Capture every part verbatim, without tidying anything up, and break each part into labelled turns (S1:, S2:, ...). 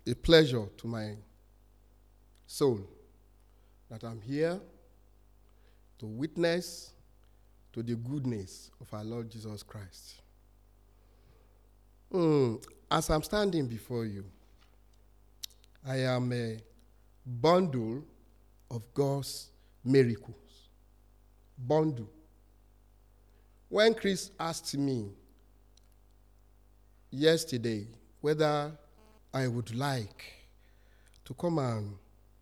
S1: a pleasure to my soul that I'm here to witness to the goodness of our Lord Jesus Christ. Mm, as I'm standing before you, I am a bundle of God's miracles. Bundle. When Chris asked me yesterday whether I would like to come and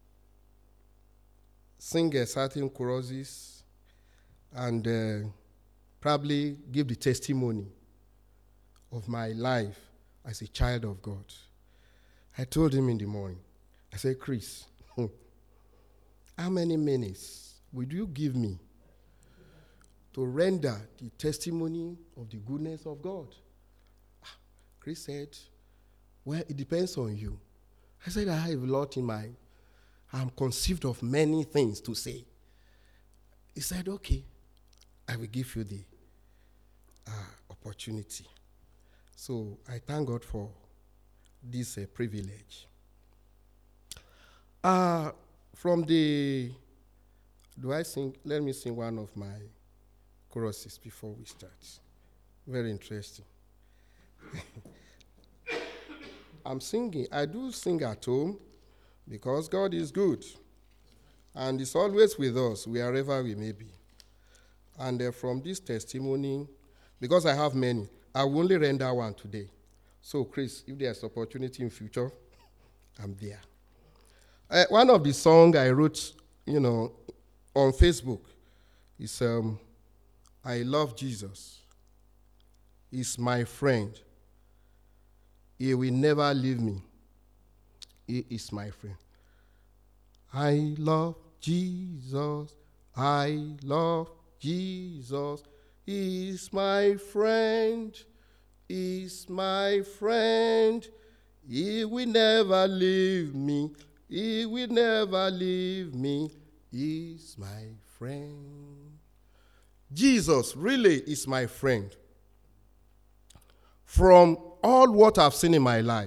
S1: sing a certain choruses and uh, probably give the testimony of my life as a child of God, I told him in the morning, I said, Chris, how many minutes would you give me to render the testimony of the goodness of God? Chris said, well, it depends on you. I said, I have a lot in mind. I'm conceived of many things to say. He said, okay, I will give you the uh, opportunity. So I thank God for this uh, privilege. Uh, from the, do I sing? Let me sing one of my choruses before we start. Very interesting. I'm singing. I do sing at home because God is good. And is always with us wherever we may be. And uh, from this testimony, because I have many, I will only render one today. So, Chris, if there's opportunity in future, I'm there. Uh, one of the songs I wrote, you know, on Facebook is um, I love Jesus. He's my friend. He will never leave me. He is my friend. I love Jesus. I love Jesus. He is my friend. He is my friend. He will never leave me. He will never leave me. He is my friend. Jesus really is my friend. From all what I've seen in my life,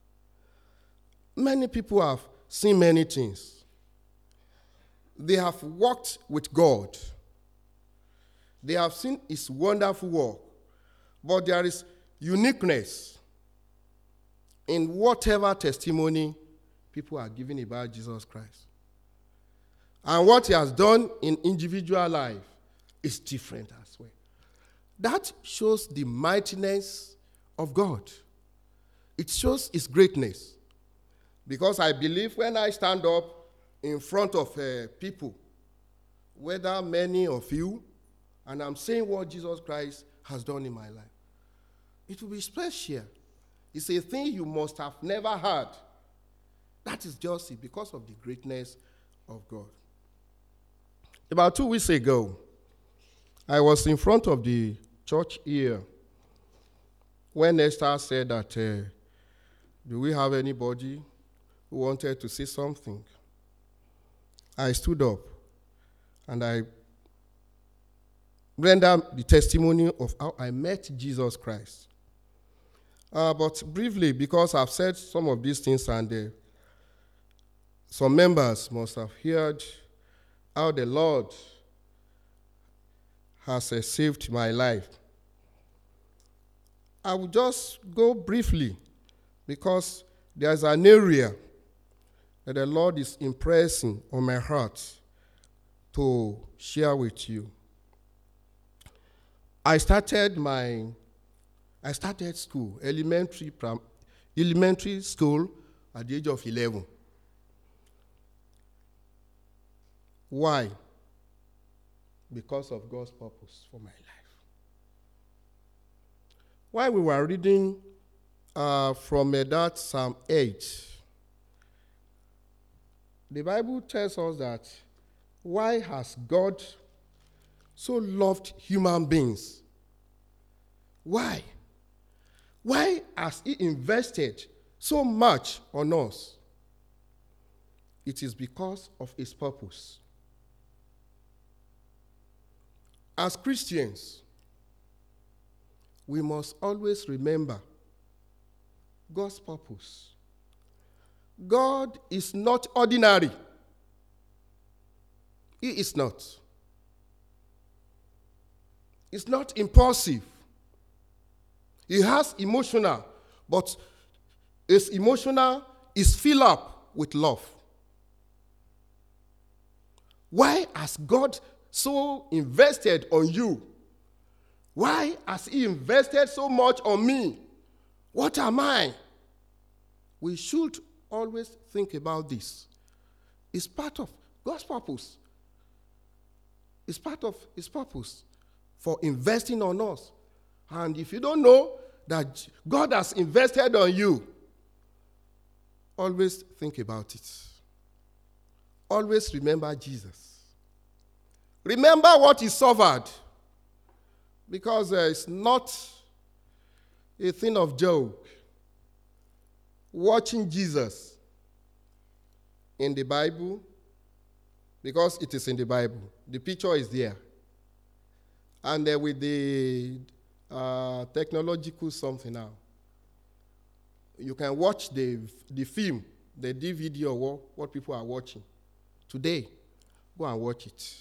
S1: many people have seen many things. They have walked with God. They have seen his wonderful work. But there is uniqueness in whatever testimony people are giving about Jesus Christ. And what he has done in individual life is different as well. That shows the mightiness of God. It shows his greatness. Because I believe when I stand up in front of uh, people, whether many of you, and I'm saying what Jesus Christ has done in my life, it will be special. It's a thing you must have never heard. That is just it, because of the greatness of God. About two weeks ago, I was in front of the church here when Esther said that, uh, do we have anybody who wanted to say something? I stood up and I rendered the testimony of how I met Jesus Christ. Uh, but briefly, because I've said some of these things and uh, some members must have heard how the Lord has uh, saved my life. I will just go briefly because there's an area that the Lord is impressing on my heart to share with you. I started my, I started school, elementary, elementary school at the age of eleven. Why? Because of God's purpose for my life. While we were reading uh, from uh, that Psalm eight, the Bible tells us that why has God so loved human beings? Why? Why has he invested so much on us? It is because of his purpose. As Christians, we must always remember God's purpose. God is not ordinary. He is not. He's not impulsive. He has emotional, but his emotional is filled up with love. Why has God so invested on you? Why has he invested so much on me? What am I? We should always think about this. It's part of God's purpose. It's part of his purpose for investing on us. And if you don't know that God has invested on you, always think about it. Always remember Jesus. Remember what he suffered. Because uh, it's not a thing of joke. Watching Jesus in the Bible, because it is in the Bible. The picture is there. And uh, with the uh, technological something now, you can watch the, the film, the D V D or what, what people are watching. Today, go and watch it.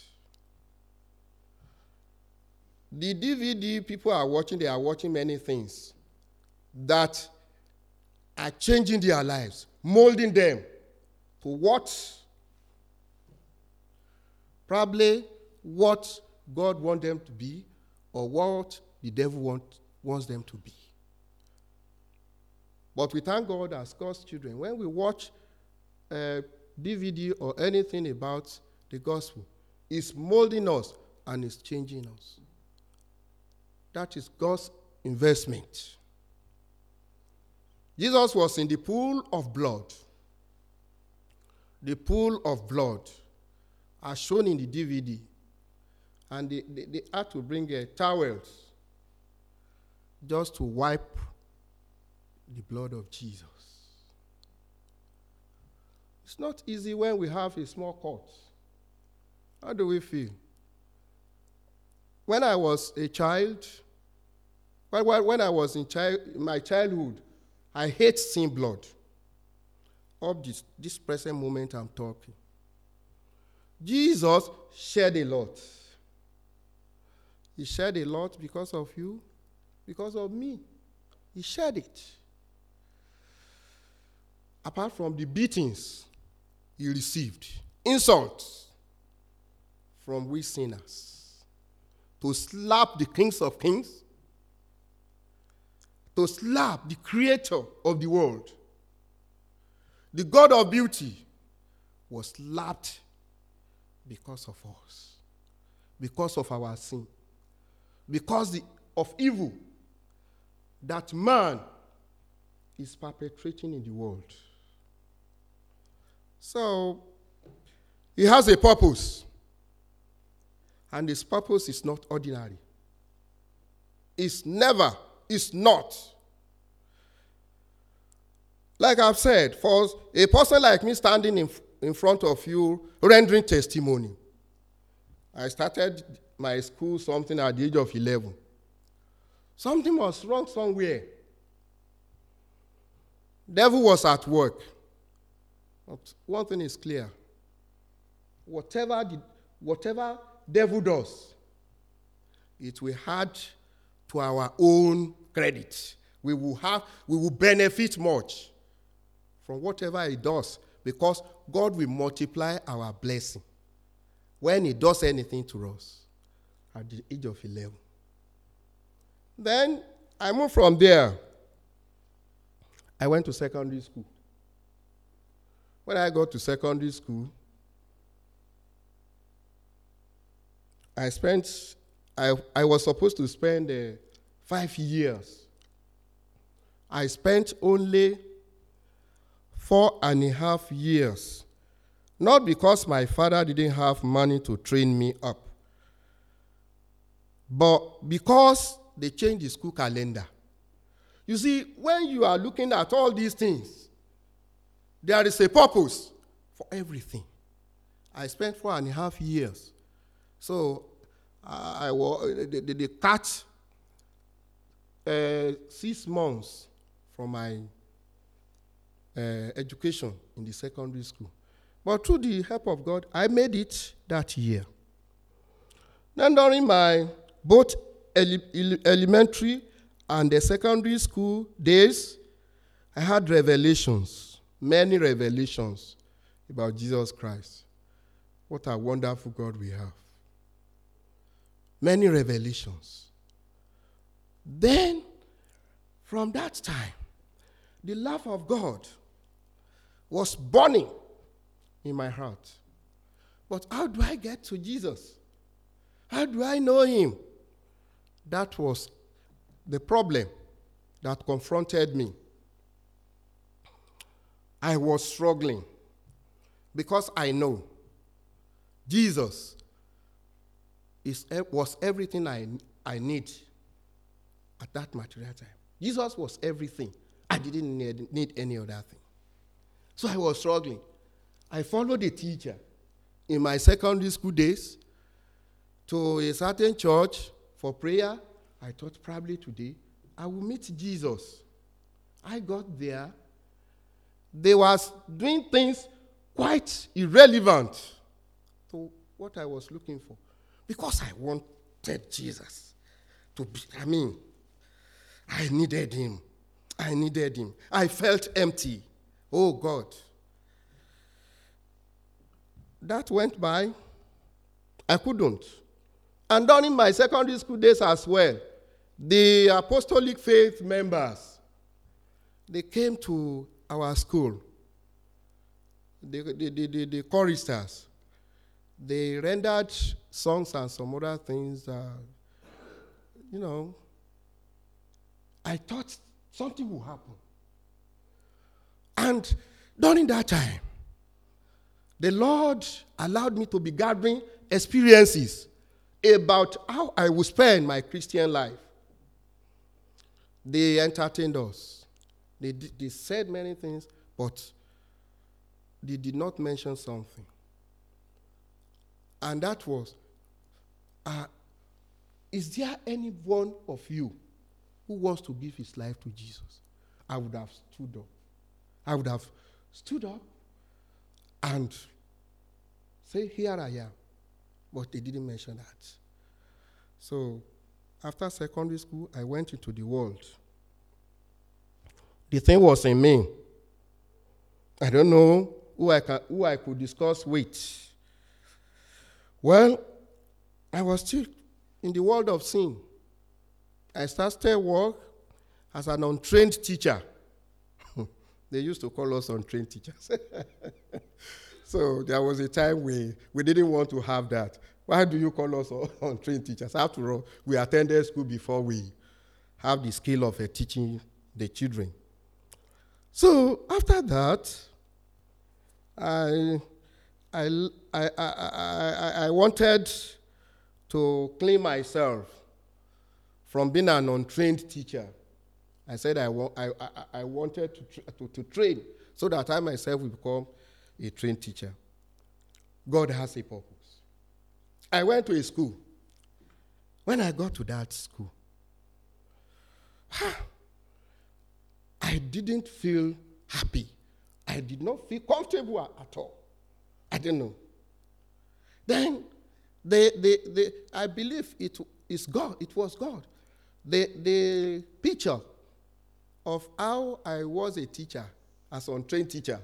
S1: The D V D people are watching, they are watching many things that are changing their lives, molding them to what, probably what God wants them to be or what the devil want, wants them to be. But we thank God as God's children, when we watch a D V D or anything about the gospel, it's molding us and it's changing us. That is God's investment. Jesus was in the pool of blood. The pool of blood, as shown in the D V D. And they, they, they had to bring uh, towels just to wipe the blood of Jesus. It's not easy when we have a small cut. How do we feel? When I was a child, when, when I was in, child, in my childhood, I hate seeing blood. Up this, this present moment I'm talking. Jesus shed a lot. He shed a lot because of you, because of me. He shed it. Apart from the beatings he received, insults from we sinners, to slap the kings of kings, to slap the creator of the world. The God of beauty was slapped because of us, because of our sin, because the, of evil that man is perpetrating in the world. So, he has a purpose. And his purpose is not ordinary. It's never, it's not. Like I've said, for a person like me standing in, in front of you, rendering testimony, I started my school something at the age of eleven. Something was wrong somewhere. Devil was at work. But one thing is clear. Whatever the, whatever devil does, it will add to our own credit. We will have, we will benefit much from whatever he does, because God will multiply our blessing when he does anything to us at the age of eleven. Then I moved from there. I went to secondary school. When I got to secondary school, I spent, I, I was supposed to spend uh, five years. I spent only four and a half years. Not because my father didn't have money to train me up, but because they changed the school calendar. You see, when you are looking at all these things, there is a purpose for everything. I spent four and a half years. So uh, I was, they, they, they cut uh, six months from my uh, education in the secondary school. But through the help of God, I made it that year. Then during my both ele- ele- elementary and the secondary school days, I had revelations, many revelations about Jesus Christ. What a wonderful God we have. Many revelations. Then, from that time, the love of God was burning in my heart. But how do I get to Jesus? How do I know him? That was the problem that confronted me. I was struggling because I know Jesus is, was everything I, I need at that material time. Jesus was everything. I didn't need, need any other thing. So I was struggling. I followed a teacher in my secondary school days to a certain church for prayer. I thought probably today I will meet Jesus. I got there. They was doing things quite irrelevant to what I was looking for. Because I wanted Jesus to be, I mean, I needed him. I needed him. I felt empty. Oh, God. That went by. I couldn't. And during my secondary school days as well, the apostolic faith members, they came to our school. The, the, the, the, the choristers, they rendered songs and some other things. Uh, you know, I thought something would happen. And during that time, the Lord allowed me to be gathering experiences about how I would spend my Christian life. They entertained us. They, they said many things, but they did not mention something. And that was, uh, is there any one of you who wants to give his life to Jesus? I would have stood up. I would have stood up and say, here I am. But they didn't mention that. So after secondary school, I went into the world. The thing was in me. I don't know who I, can, who I could discuss with. Well, I was still in the world of sin. I started work as an untrained teacher. They used to call us untrained teachers. So there was a time we, we didn't want to have that. Why do you call us untrained teachers? After all, we attended school before we have the skill of uh, teaching the children. So after that, I, I, I, I, I, I wanted to clean myself from being an untrained teacher. I said I, wa- I, I, I wanted to, tra- to, to train so that I myself will become a trained teacher. God has a purpose. I went to a school. When I got to that school, I didn't feel happy. I did not feel comfortable at all. I didn't know. Then, they, they, they, I believe it is God. It was God. The, the picture of how I was a teacher, as an untrained teacher,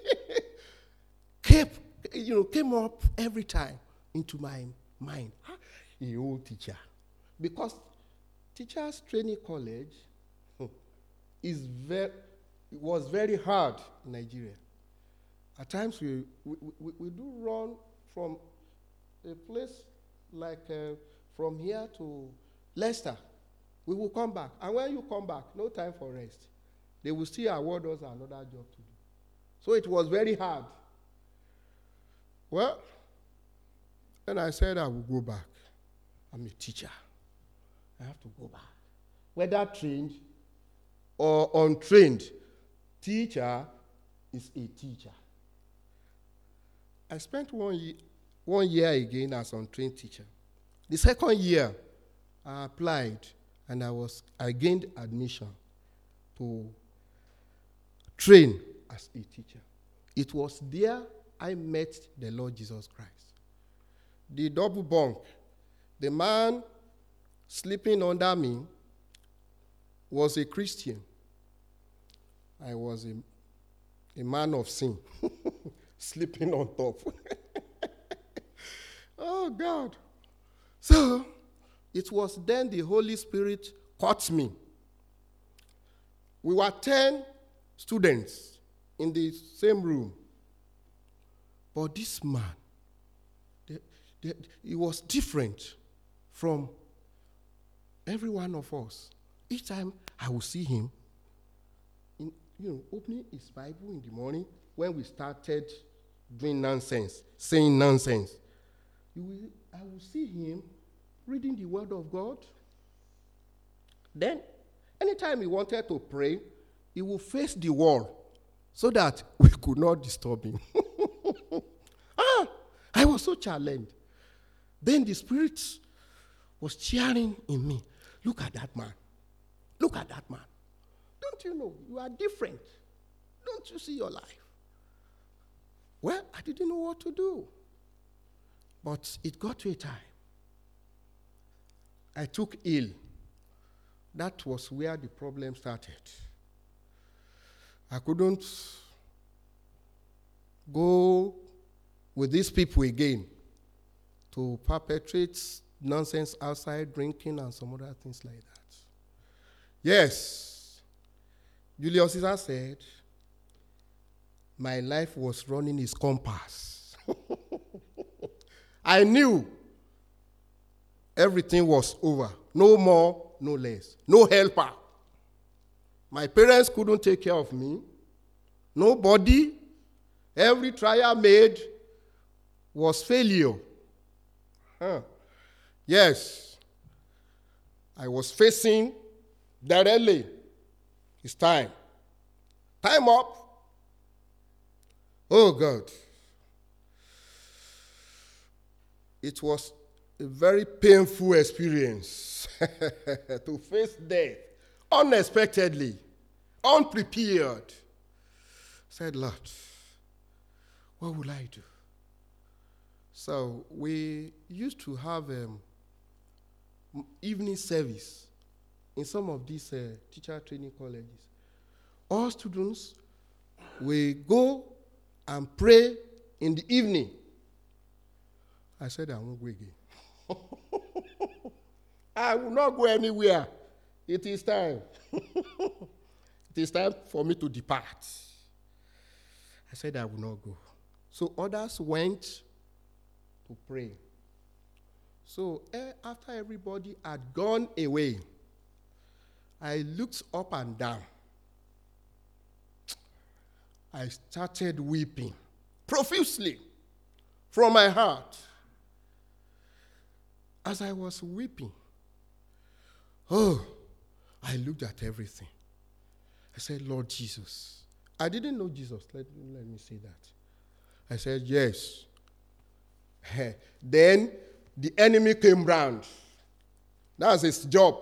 S1: came, you know, came up every time into my mind. A old teacher. Because teachers training college is very, was very hard in Nigeria. At times we, we, we, we do run from a place like uh, from here to Leicester. We will come back. And when you come back, no time for rest. They will still award us another job to do. So it was very hard. Well, then I said I will go back. I'm a teacher. I have to go back. Whether trained or untrained, teacher is a teacher. I spent one year, one year again as an untrained teacher. The second year, I applied and I was I gained admission to train as a teacher. It was there I met the Lord Jesus Christ. The double bunk, the man sleeping under me was a Christian. I was a, a man of sin, sleeping on top. Oh, God. So, it was then the Holy Spirit caught me. We were ten students in the same room. But this man, the, the, he was different from every one of us. Each time I would see him, in, you know, opening his Bible in the morning when we started doing nonsense, saying nonsense. You will, I will see him reading the Word of God. Then, anytime he wanted to pray, he would face the wall so that we could not disturb him. ah, I was so challenged. Then the Spirit was cheering in me. Look at that man. Look at that man. Don't you know? You are different. Don't you see your life? Well, I didn't know what to do. But it got to a time. I took ill. That was where the problem started. I couldn't go with these people again to perpetrate nonsense outside, drinking and some other things like that. Yes, Julius Caesar said, my life was running its compass. I knew everything was over. No more, no less. No helper. My parents couldn't take care of me. Nobody. Every trial made was failure. Huh. Yes. I was facing directly. It's time. Time up. Oh, God. It was a very painful experience to face death unexpectedly, unprepared. I said, Lord, what will I do? So we used to have um, evening service in some of these uh, teacher training colleges. All students will go and pray in the evening. I said, I won't go again. I will not go anywhere. It is time. It is time for me to depart. I said, I will not go. So others went to pray. So eh, after everybody had gone away, I looked up and down. I started weeping profusely from my heart. As I was weeping, oh, I looked at everything. I said, Lord Jesus. I didn't know Jesus. Let, let me say that. I said, yes. Then the enemy came round. That's his job.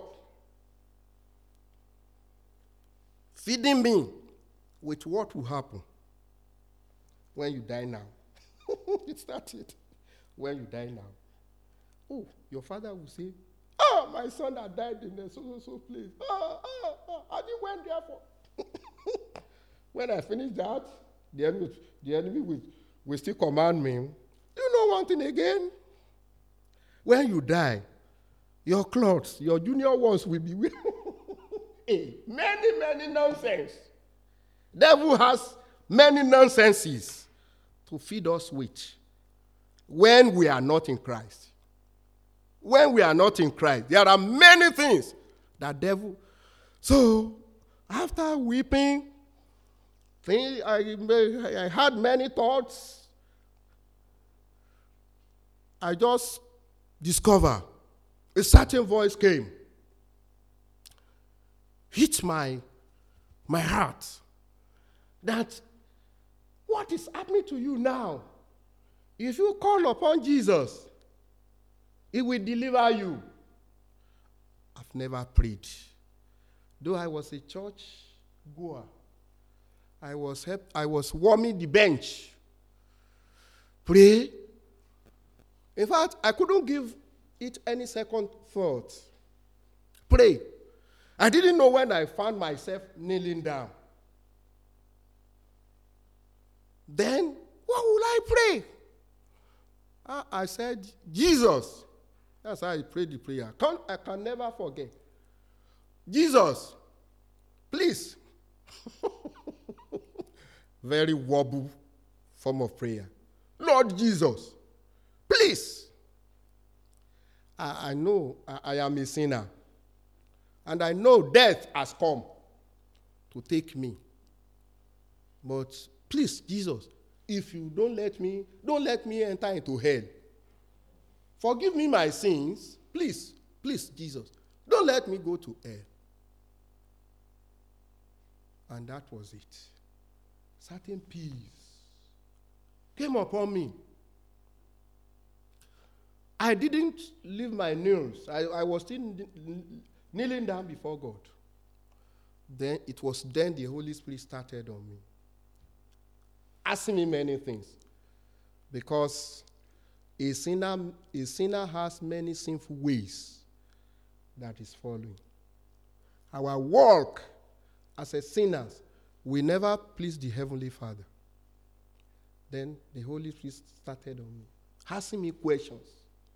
S1: Feeding me with what will happen when you die now. It started when you die now. Oh, your father will say, oh, my son that died in the so-so-so place. Oh, oh, oh, I didn't went there for. When I finish that, the enemy, the enemy will, will still command me. You know one thing again? When you die, your clothes, your junior ones will be with hey, many, many nonsense. Devil has many nonsenses to feed us with when we are not in Christ. When we are not in Christ, there are many things that devil. So, after weeping, I, I had many thoughts. I just discovered a certain voice came, hit my, my heart, that what is happening to you now? If you call upon Jesus, He will deliver you. I've never prayed. Though I was a church goer, I was help, I was warming the bench. Pray. In fact, I couldn't give it any second thought. Pray. I didn't know when I found myself kneeling down. Then, what will I pray? I, I said, Jesus. That's how I prayed the prayer. Can't, I can never forget. Jesus, please. Very wobble form of prayer. Lord Jesus, please. I, I know I, I am a sinner. And I know death has come to take me. But please, Jesus, if you don't let me, don't let me enter into hell. Forgive me my sins. Please, please, Jesus, don't let me go to hell. And that was it. Certain peace came upon me. I didn't leave my knees. I, I was still kneeling down before God. Then it was then the Holy Spirit started on me, asking me many things. Because a sinner, a sinner has many sinful ways that is following. Our walk as a sinner will never please the Heavenly Father. Then the Holy Spirit started on me, asking me questions.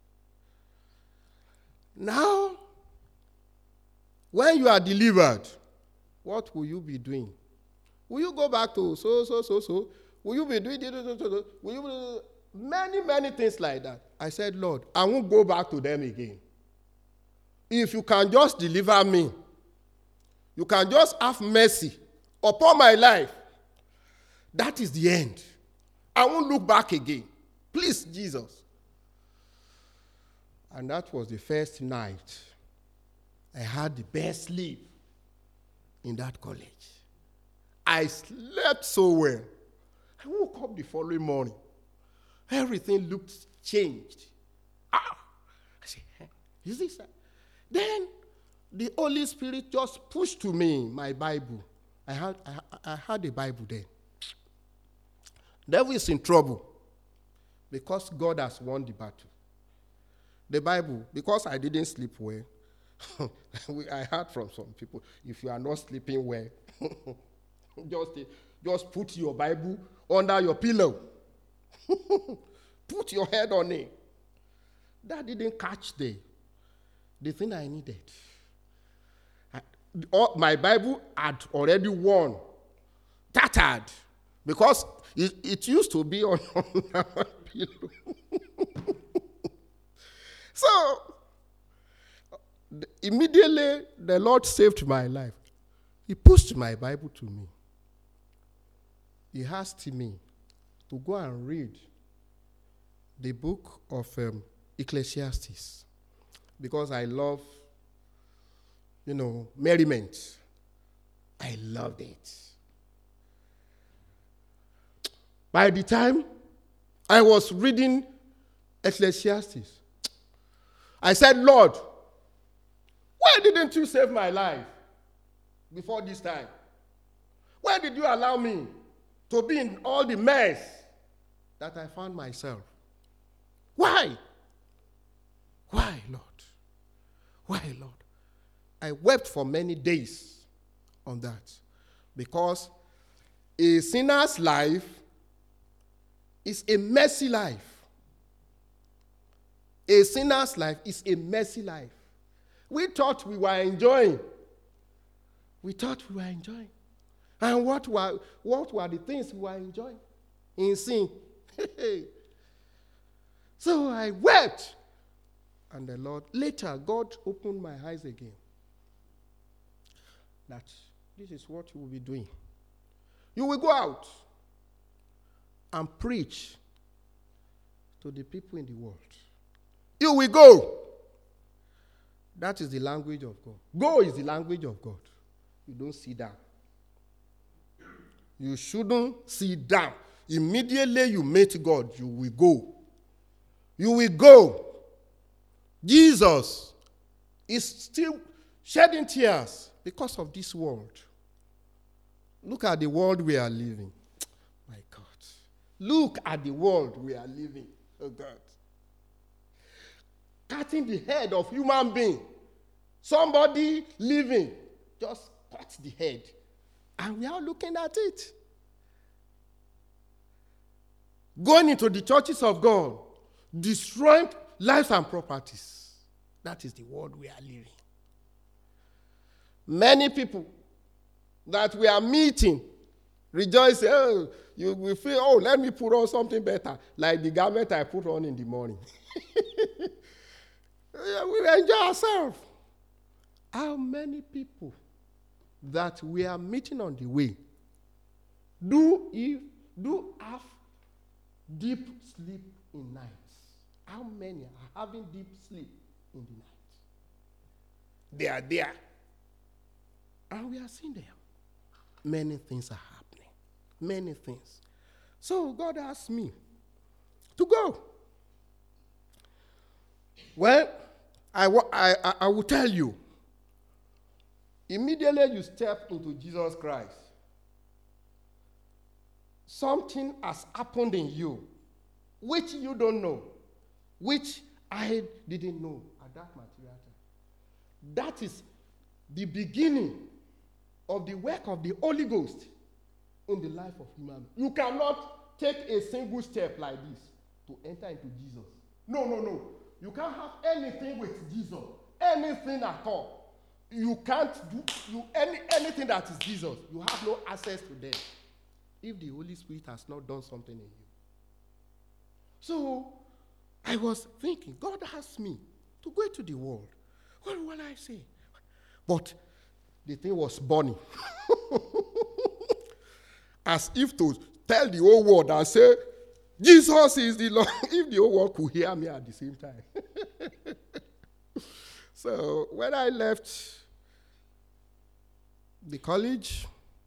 S1: Now, when you are delivered, what will you be doing? Will you go back to so, so, so, so? Will you be doing this? Will you be many, many things like that? I said, Lord, I won't go back to them again. If you can just deliver me, you can just have mercy upon my life, that is the end. I won't look back again. Please, Jesus. And that was the first night I had the best sleep in that college. I slept so well. I woke up the following morning. Everything looked changed. Ah! I said, hey, is this that? Then the Holy Spirit just pushed to me my Bible. I had, I, I had a Bible then. Devil is in trouble because God has won the battle. The Bible, because I didn't sleep well, I heard from some people, if you are not sleeping well, just, just put your Bible under your pillow. Put your head on it. That didn't catch the, the thing I needed. I, all, my Bible had already won, tattered, because it, it used to be on, on my pillow. So, immediately, the Lord saved my life. He pushed my Bible to me. He asked me to go and read the book of um, Ecclesiastes, because I love, you know, merriment. I loved it. By the time I was reading Ecclesiastes, I said, Lord, why didn't you save my life before this time? Why did you allow me to be in all the mess that I found myself? Why? Why, Lord? Why, Lord? I wept for many days on that, because a sinner's life is a messy life. A sinner's life is a messy life. We thought we were enjoying. We thought we were enjoying. And what were, what were the things we were enjoying? In sin. So I wept. And the Lord, later, God opened my eyes again. That this is what you will be doing. You will go out and preach to the people in the world. You will go. That is the language of God. Go is the language of God. You don't sit down. You shouldn't sit down. Immediately you meet God, you will go. You will go. Jesus is still shedding tears because of this world. Look at the world we are living. My God. Look at the world we are living. Oh God. Cutting the head of human being. Somebody living. Just cut the head. And we are looking at it. Going into the churches of God. Destroying lives and properties. That is the world we are living. Many people that we are meeting rejoice, oh, you will feel, oh, let me put on something better, like the garment I put on in the morning. We enjoy ourselves. How many people that we are meeting on the way do, if, do have deep sleep in nights? How many are having deep sleep in the night? They are there. And we are seeing them. Many things are happening. Many things. So God asked me to go. Well, I, I, I will tell you. Immediately you step into Jesus Christ, something has happened in you, which you don't know, which I didn't know at that material time. That is the beginning of the work of the Holy Ghost in the life of human. You cannot take a single step like this to enter into Jesus. No, no, no. You can't have anything with Jesus, anything at all. You can't do you any anything that is Jesus. You have no access to them if the Holy Spirit has not done something in you. So I was thinking, God asked me to go into the world. What will I say? But the thing was burning. As if to tell the whole world and say, Jesus is the Lord, if the whole world could hear me at the same time. So when I left the college,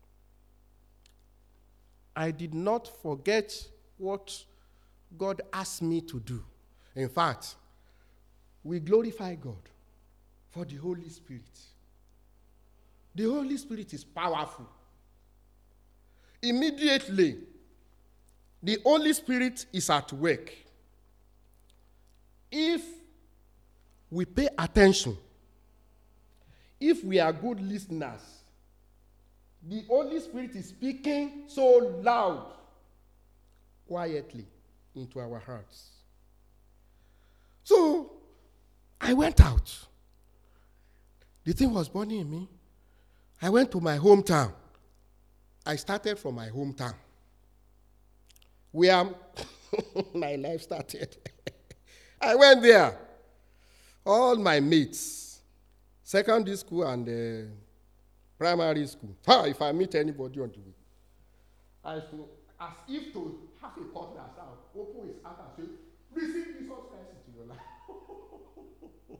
S1: I did not forget what God asked me to do. In fact, we glorify God for the Holy Spirit. The Holy Spirit is powerful. Immediately, the Holy Spirit is at work. If we pay attention, if we are good listeners, the Holy Spirit is speaking so loud, quietly into our hearts. So, I went out. The thing was burning in me. I went to my hometown. I started from my hometown, where my life started. I went there. All my mates, secondary school and uh, primary school. Ha, if I meet anybody on the way, I feel as if to have a cutlass out, open his heart and say, receive Jesus Christ into your life.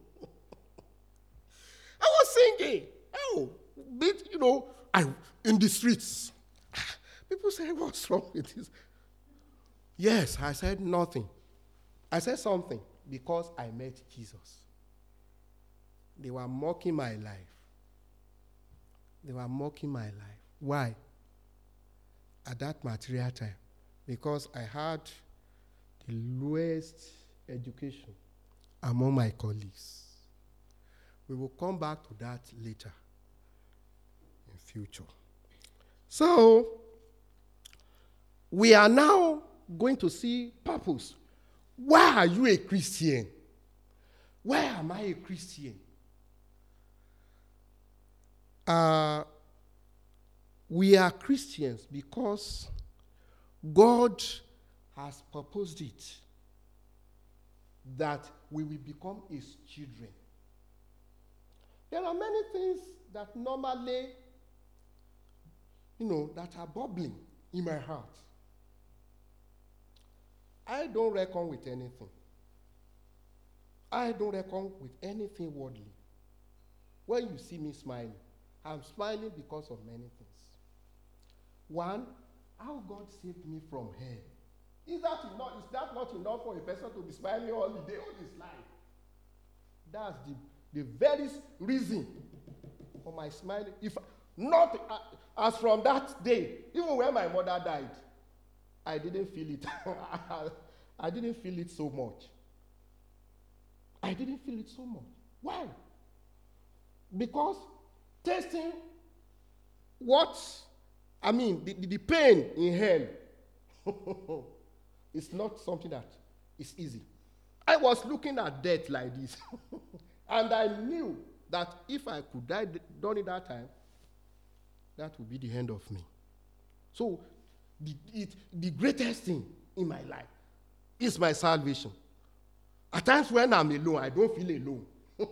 S1: I was singing. Oh, bit, you know, I in the streets. People say, what's wrong with this? Yes, I said nothing. I said something because I met Jesus. They were mocking my life. They were mocking my life. Why? At that material time. Because I had the lowest education among my colleagues. We will come back to that later in future. So, we are now going to see purpose. Why are you a Christian? Why am I a Christian? Uh, we are Christians because God has proposed it that we will become his children. There are many things that normally, you know, that are bubbling in my heart. I don't reckon with anything. I don't reckon with anything worldly. When you see me smiling, I'm smiling because of many things. One, how God saved me from hell. Is that enough? Is that not enough for a person to be smiling all the day, all his life? That's the, the very reason for my smiling. If Not uh, as from that day, even when my mother died, I didn't feel it. I didn't feel it so much. I didn't feel it so much. Why? Because tasting what, I mean, the, the, the pain in hell is not something that is easy. I was looking at death like this. And I knew that if I could die during that time, that would be the end of me. So, the, it, the greatest thing in my life is my salvation. At times when I'm alone, I don't feel alone.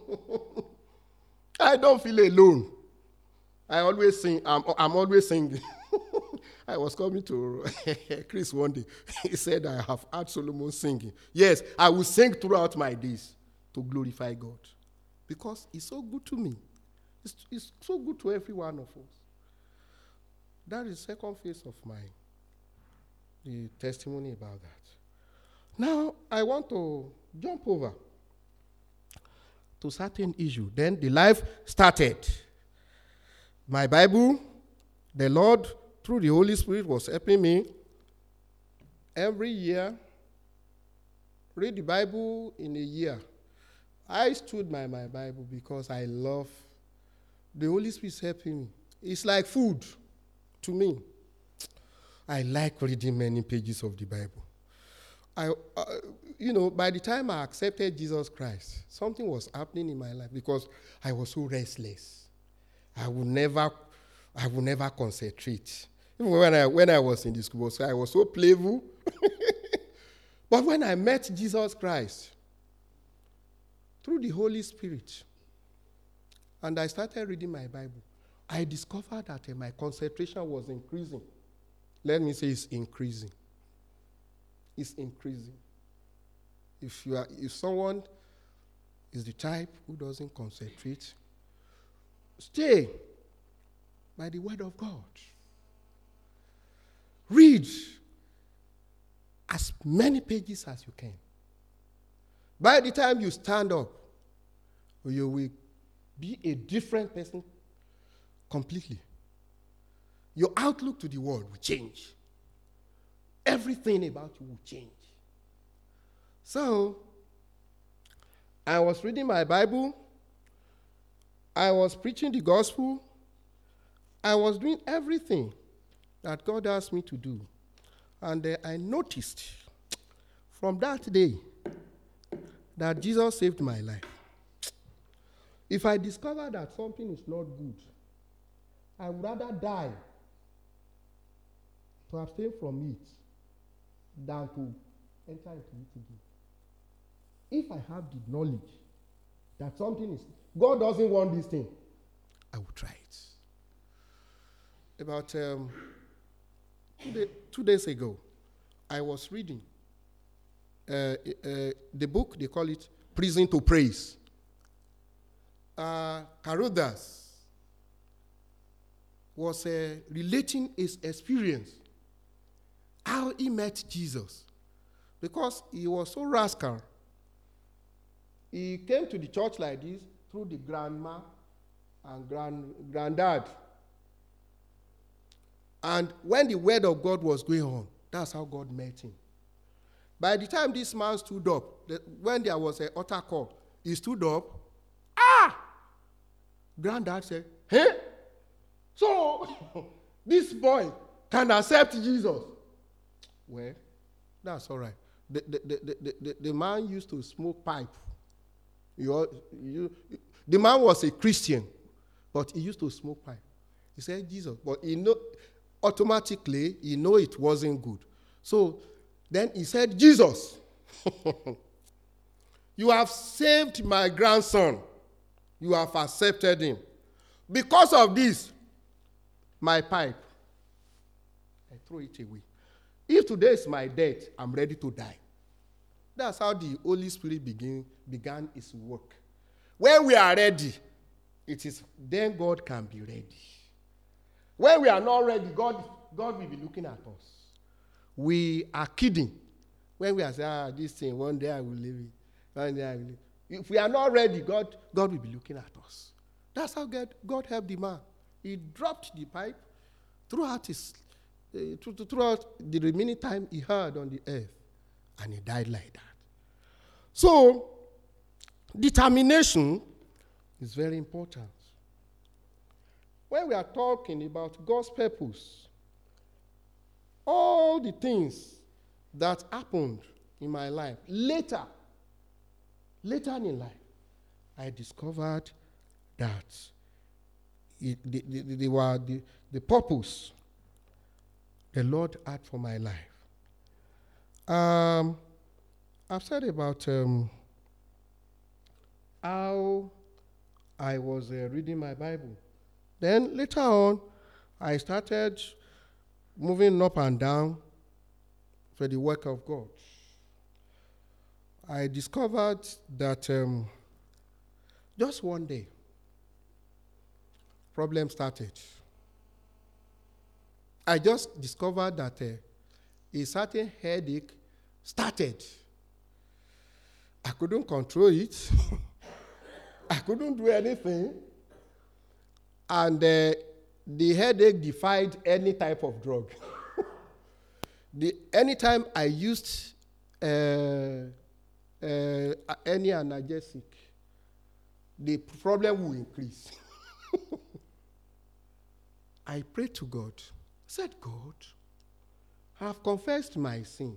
S1: I don't feel alone. I always sing. I'm, I'm always singing. I was coming to Chris one day. He said, I have heard Solomon singing. Yes, I will sing throughout my days to glorify God. Because he's so good to me. It's, it's so good to every one of us. That is the second phase of my the testimony about that. Now, I want to jump over to certain issue. Then the life started. My Bible, the Lord, through the Holy Spirit, was helping me every year. Read the Bible in a year. I stood by my Bible because I love the Holy Spirit helping me. It's like food to me. I like reading many pages of the Bible. I, uh, you know, by the time I accepted Jesus Christ, something was happening in my life because I was so restless. I would never, I would never concentrate. Even when I when I was in the school, I was so playful. But when I met Jesus Christ through the Holy Spirit, and I started reading my Bible, I discovered that uh, my concentration was increasing. Let me say it's increasing. It's increasing. If you are, if someone is the type who doesn't concentrate, stay by the word of God. Read as many pages as you can. By the time you stand up, you will be a different person completely. Your outlook to the world will change. Everything about you will change. So, I was reading my Bible. I was preaching the gospel. I was doing everything that God asked me to do. And uh, I noticed from that day that Jesus saved my life. If I discover that something is not good, I would rather die to abstain from it than to enter into it again. If I have the knowledge that something is, God doesn't want this thing, I will try it. About um, two, day, two days ago, I was reading uh, uh, the book, they call it Prison to Praise. Uh, Carothers was uh, relating his experience, how he met Jesus. Because he was so rascal. He came to the church like this through the grandma and grand, granddad. And when the word of God was going on, that's how God met him. By the time this man stood up, the, when there was an altar call, he stood up. Ah! Granddad said, hey? So, this boy can accept Jesus. Well, that's all right. The, the, the, the, the, the man used to smoke pipe. You, you, the man was a Christian, but he used to smoke pipe. He said Jesus, but he know, automatically he know it wasn't good. So then he said, Jesus, you have saved my grandson. You have accepted him. Because of this, my pipe, I throw it away. If today is my death, I'm ready to die. That's how the Holy Spirit begin, began his work. When we are ready, it is then God can be ready. When we are not ready, God, God will be looking at us. We are kidding. When we are saying, ah, this thing, one day I will leave it. One day I will leave it. If we are not ready, God, God will be looking at us. That's how God, God helped the man. He dropped the pipe throughout his uh, throughout the remaining time he had on the earth, and he died like that. So, determination is very important. When we are talking about God's purpose, all the things that happened in my life later, later in life, I discovered that it, they, they, they were the, the purpose the Lord had for my life. Um, I've said about um, how I was uh, reading my Bible. Then later on, I started moving up and down for the work of God. I discovered that um, just one day, problem started. I just discovered that uh, a certain headache started. I couldn't control it. I couldn't do anything. And uh, the headache defied any type of drug. the, anytime I used uh, uh, any analgesic, the problem will increase. I prayed to God. I said, God, I have confessed my sin.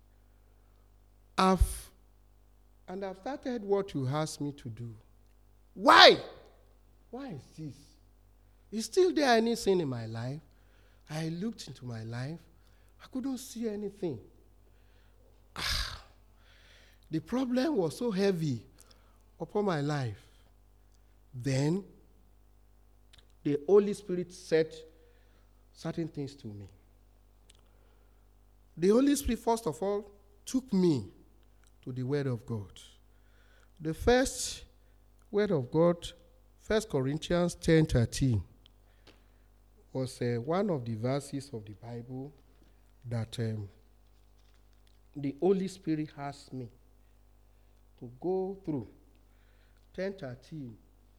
S1: I've, and I've started what you asked me to do. Why? Why is this? Is still there any sin in my life? I looked into my life. I couldn't see anything. Ah, the problem was so heavy upon my life. Then, the Holy Spirit said certain things to me. The Holy Spirit, first of all, took me to the Word of God. The first Word of God, First Corinthians ten thirteen, was uh, one of the verses of the Bible that um, the Holy Spirit asked me to go through. ten thirteen,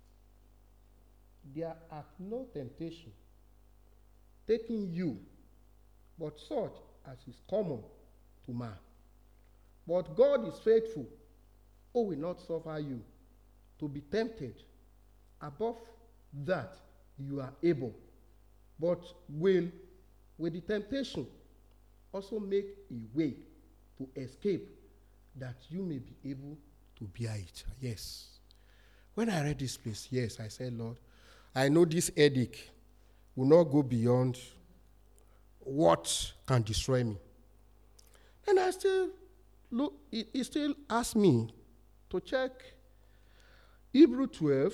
S1: there hath no temptation taking you, but such as is common to man. But God is faithful, who will not suffer you to be tempted above that you are able, but will, with the temptation, also make a way to escape, that you may be able to bear it. Yes. When I read this place, yes, I said, Lord, I know this headache will not go beyond what can destroy me. And I still look, he, he still asked me to check Hebrew twelve,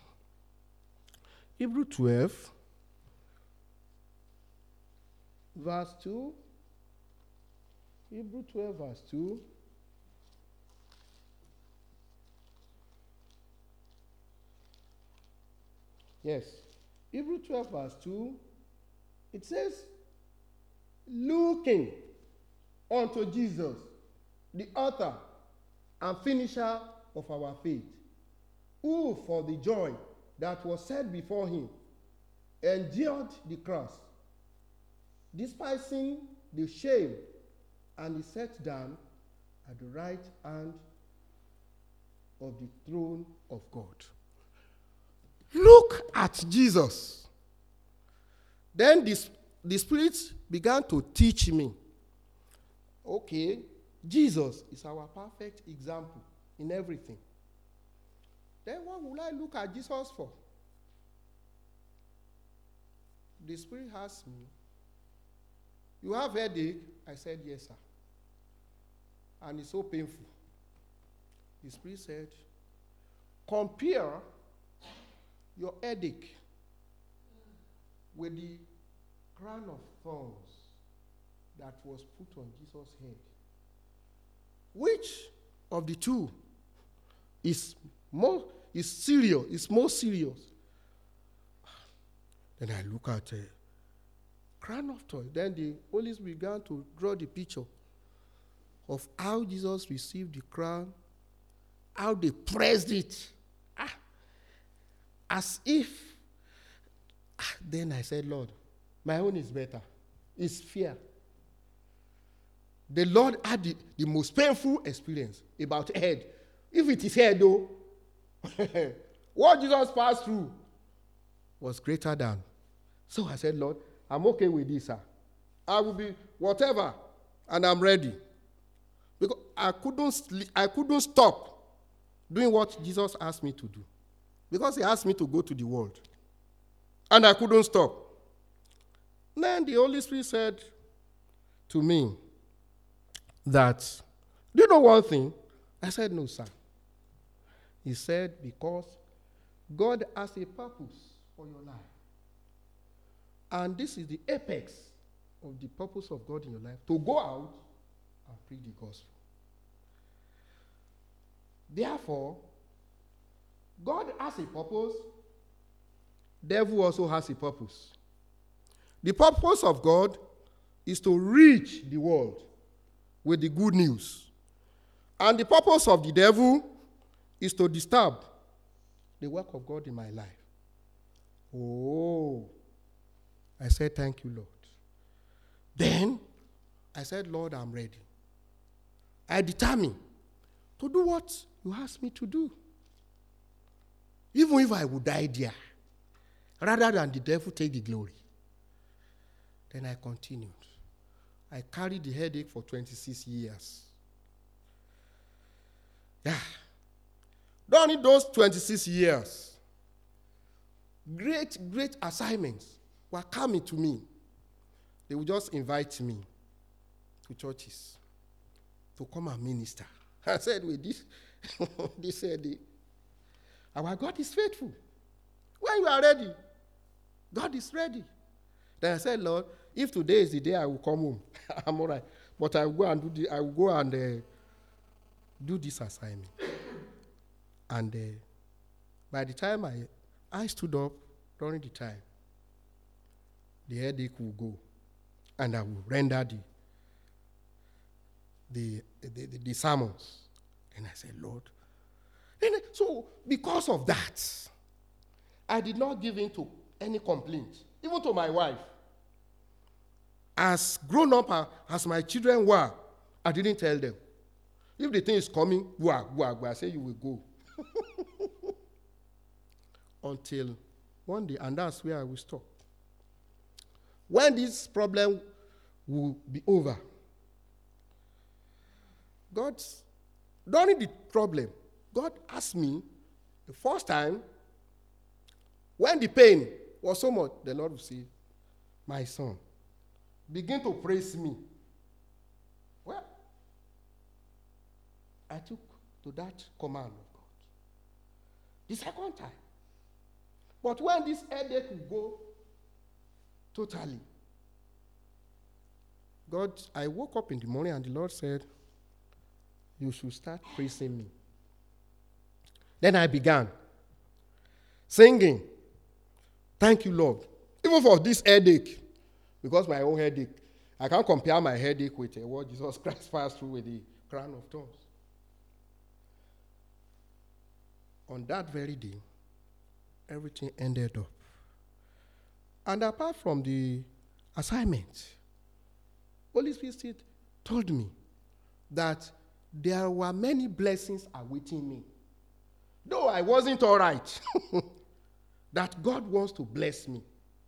S1: Hebrew twelve, verse two, Hebrew twelve, verse two. Yes, Hebrew twelve, verse two, it says, looking unto Jesus, the author and finisher of our faith, who for the joy that was set before him endured the cross, despising the shame, and he sat down at the right hand of the throne of God. Look at Jesus. Then this, the Spirit began to teach me. Okay, Jesus is our perfect example in everything. Then what will I look at Jesus for? The Spirit asked me, you have headache? I said, yes, sir. And it's so painful. The Spirit said, compare your headache with the crown of thorns that was put on Jesus' head. Which of the two is more is serious, is more serious? Then I look at a crown of thorns. Then the Holy Spirit began to draw the picture of how Jesus received the crown, how they pressed it. Ah, as if Ah, Then I said, Lord, my own is better. It's fear. The Lord had the, the most painful experience about head. If it is head, though, what Jesus passed through was greater than. So I said, Lord, I'm okay with this, sir. I will be whatever, and I'm ready. Because I couldn't, sleep, I couldn't stop doing what Jesus asked me to do. Because he asked me to go to the world. And I couldn't stop. Then the Holy Spirit said to me that, do you know one thing? I said, no, sir. He said, because God has a purpose for your life. And this is the apex of the purpose of God in your life, to go out and preach the gospel. Therefore, God has a purpose. Devil also has a purpose. The purpose of God is to reach the world with the good news. And the purpose of the devil is to disturb the work of God in my life. Oh, I said, thank you, Lord. Then I said, Lord, I'm ready. I determined to do what you asked me to do. Even if I would die there, rather than the devil take the glory. Then I continued. I carried the headache for twenty-six years. Yeah. During those twenty-six years, great, great assignments were coming to me. They would just invite me to churches to come and minister. I said, with this, this said, our God is faithful. When you are ready, God is ready. Then I said, Lord, if today is the day I will come home, I'm all right. But I will go and do the, I will go and uh, do this assignment. And uh, by the time I, I stood up during the time, the headache will go, and I will render the the the, the, the sermons. And I said, Lord. And so because of that, I did not give in to any complaint, even to my wife. As grown up as my children were, I didn't tell them. If the thing is coming, go, go, go. I say you will go. Until one day, and that's where I will stop. When this problem will be over, God, during the problem, God asked me the first time, when the pain was so much, the Lord will say, my son, begin to praise me. Well, I took to that command of God. The second time. But when this headache will go totally, God, I woke up in the morning and the Lord said, you should start praising me. Then I began singing, thank you, Lord. Even for this headache, because my own headache, I can't compare my headache with uh, what Jesus Christ passed through with the crown of thorns. On that very day, everything ended up. And apart from the assignment, Holy Spirit told me that there were many blessings awaiting me. Though I wasn't all right, that God wants to bless me.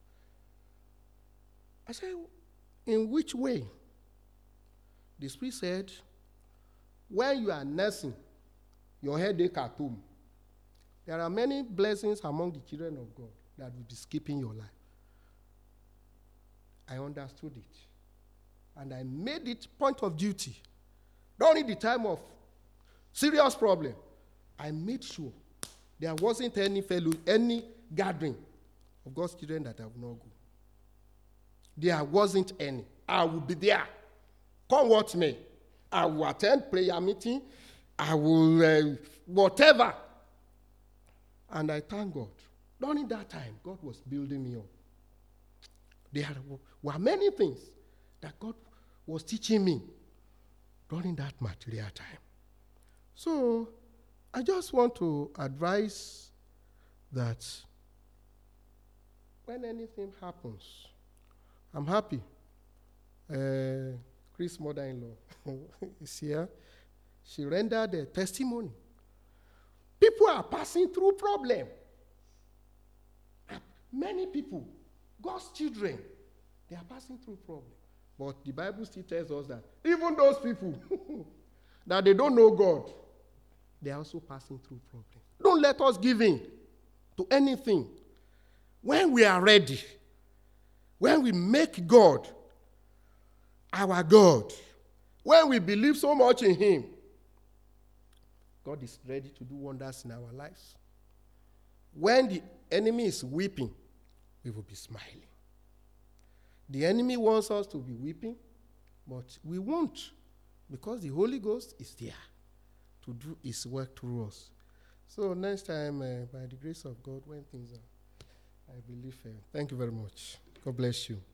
S1: I said, in which way? The Spirit said, when you are nursing your headache at home, there are many blessings among the children of God that will be skipping your life. I understood it. And I made it point of duty. During the time of serious problem, I made sure there wasn't any fellow, any gathering of God's children that I would not go. There wasn't any. I will be there. Come what may. I will attend prayer meeting. I will, uh, whatever. And I thank God. During that time, God was building me up. There were many things that God was teaching me during that material time. So, I just want to advise that when anything happens, I'm happy. Uh, Chris' mother-in-law is here. She rendered a testimony. People are passing through problems. Many people, God's children, they are passing through problems. But the Bible still tells us that even those people that they don't know God, they are also passing through problems. Don't let us give in to anything. When we are ready, when we make God our God, when we believe so much in Him, God is ready to do wonders in our lives. When the enemy is weeping, we will be smiling. The enemy wants us to be weeping, but we won't, because the Holy Ghost is there to do His work through us. So next time, uh, by the grace of God, when things are, I believe, uh, thank you very much. God bless you.